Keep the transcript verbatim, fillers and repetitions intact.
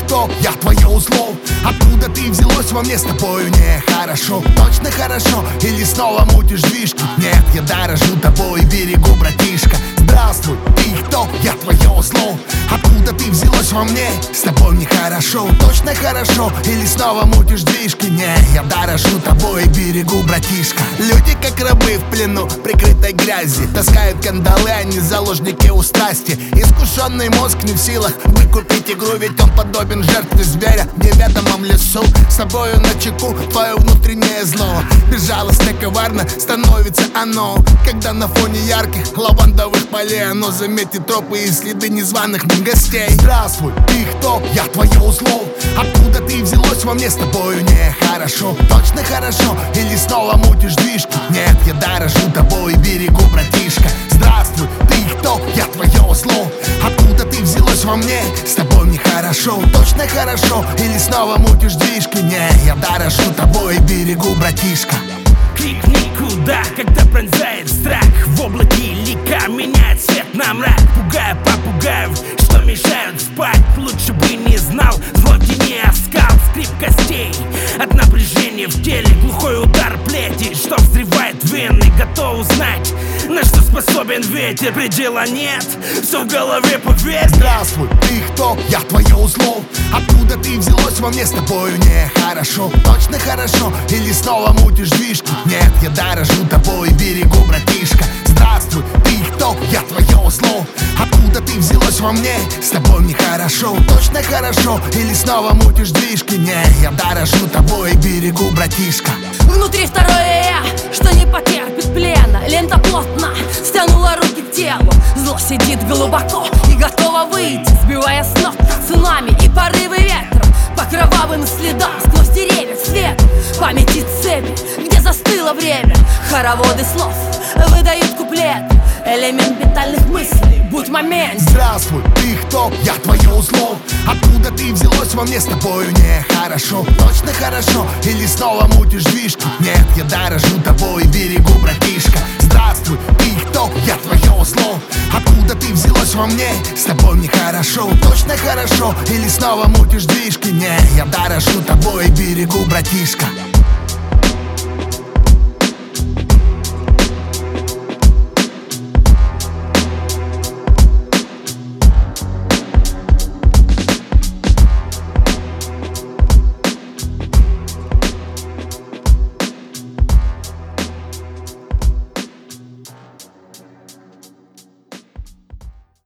кто? Я твое узло. Откуда ты взялось во мне с тобою? Нехорошо, точно хорошо? Или снова мутишь движки? Нет, я дорожу тобой, берегу, братишка. Здравствуй, ты кто? Я твое узло. Откуда ты взялось во мне? С тобой нехорошо, точно хорошо? Или снова мутишь движки? Не, я дорожу тобой, берегу, братишка. Люди как рабы в плену, прикрытой грязи, таскают кандалы, они заложники у страсти. Искушенный мозг не в силах выкупить игру, ведь он подобен жертве зверя в неведомом лесу. С тобою на чеку твое внутреннее зло. Безжалостно, коварно становится оно, когда на фоне ярких лавандовых полей оно заметит тропы и следы незваных гостей. Здравствуй, ты кто? Я твое узло. Откуда ты взялось во мне с тобою? Нехорошо, точно хорошо? Или снова мутишь движки? Нет, я дорожу тобой, берегу, братишка. Здравствуй, ты кто? Я твое узло. Откуда ты взялось во мне? С тобой нехорошо, точно хорошо? Или снова мутишь движки? Не, я дорожу тобой, берегу, братишка. Крик никуда, когда пронзает страх. В облаке лика меняет свет на мрак, пугая попугаев, что мешают спать. Лучше бы не знал, зло в тени оскал, скрип костей от напряжения в теле, глухой удар плети, что взрывает вены. Готов узнать, на что способен ветер, предела нет, все в голове, поверь. Здравствуй, ты кто? Я твое узло. Откуда ты взялось во мне с тобою? Нехорошо, точно хорошо? Или снова мутишь движки? Нет, я дорожу тобой, берегу, братишка. Здравствуй, ты кто? Я твое узло. Откуда ты взялось во мне? С тобой нехорошо, точно хорошо? Или снова мутишь движки? Не, я дорожу тобой, берегу, братишка. Внутри второе я, что не потерпит плена. Лента плотно стянула руки к телу. Зло сидит глубоко и готово выйти, сбивая с ног цунами и порывы ветра. По кровавым следам сквозь деревья свет памяти цепи, где застыло время. Хороводы слов выдают куплет, элемент метальных мыслей, будь момент. Здравствуй, ты кто? Я твое узло. Откуда ты взялось во мне с тобою? Нехорошо, точно хорошо? Или снова мутишь движки? Нет, я дорожу тобой, берегу, братишка. Здравствуй, ты кто? Я твое узло. Откуда ты взялось во мне? С тобой нехорошо, точно хорошо? Или снова мутишь движки? Не, я дорожу тобой, берегу, братишка.